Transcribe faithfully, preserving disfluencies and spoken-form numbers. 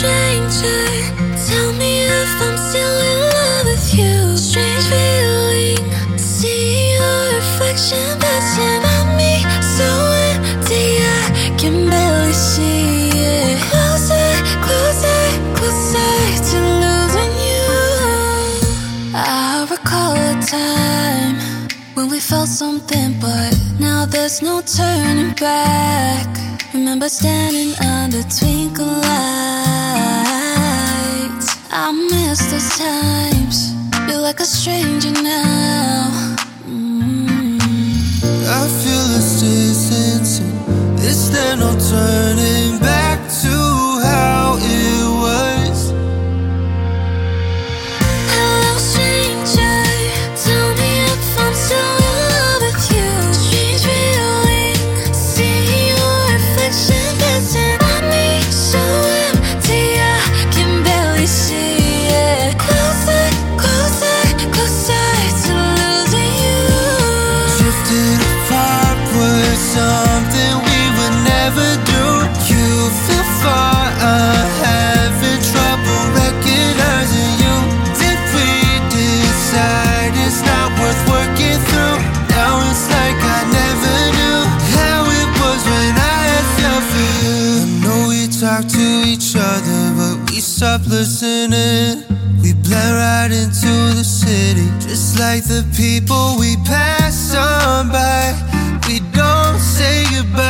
stranger, tell me if I'm still in love with you. Strange feeling, see your reflection passing by me. So empty, I can barely see it. Closer, closer, closer to losing you. I recall a time when we felt something, but now there's no turning back. Remember standing under twinkle lights. I miss those times. You're like a stranger now. mm. I feel this distance, and is there no turning back to how it was? Hello stranger, tell me if I'm still in love with you. Strange feeling, see your reflection dancing on me. So empty, I can barely see it. Closer, closer, closer to losing you. Drifted apart was something we would never do. You feel far, I'm having trouble recognizing you. Did we decide it's not worth working through? Now it's like I never knew how it was when I had felt for you. I know we talk to each other, but we stopped listening. We blend right into the city, just like the people we pass on by. We don't say goodbye.